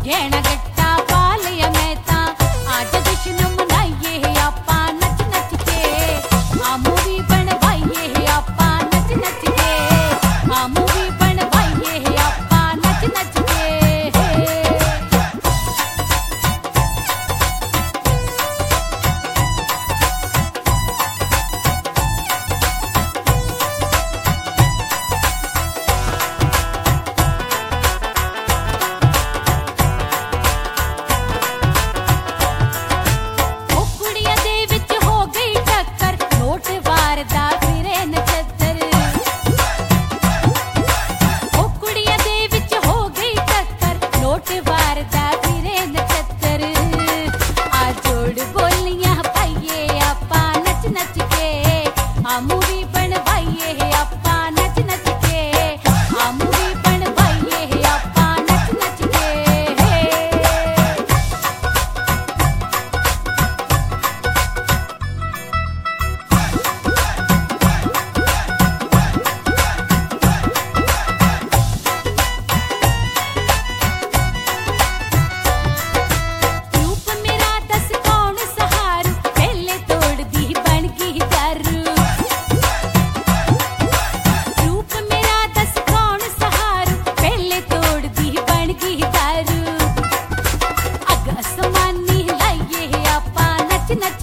गहना गट्टा पा लिया मैं ता आज जश्न मनाइए आपा नच नच के आ मूवी बनवाइए आपा नच नच के आ मूवी बनवाइए आपा नच नच के मूवी बनवाइए आपा नच नच के आ मूवी बनवाइए आपा नच नच के रूप मेरा दस कौन सहारू पहले तोड़ दी बन गई दारू नच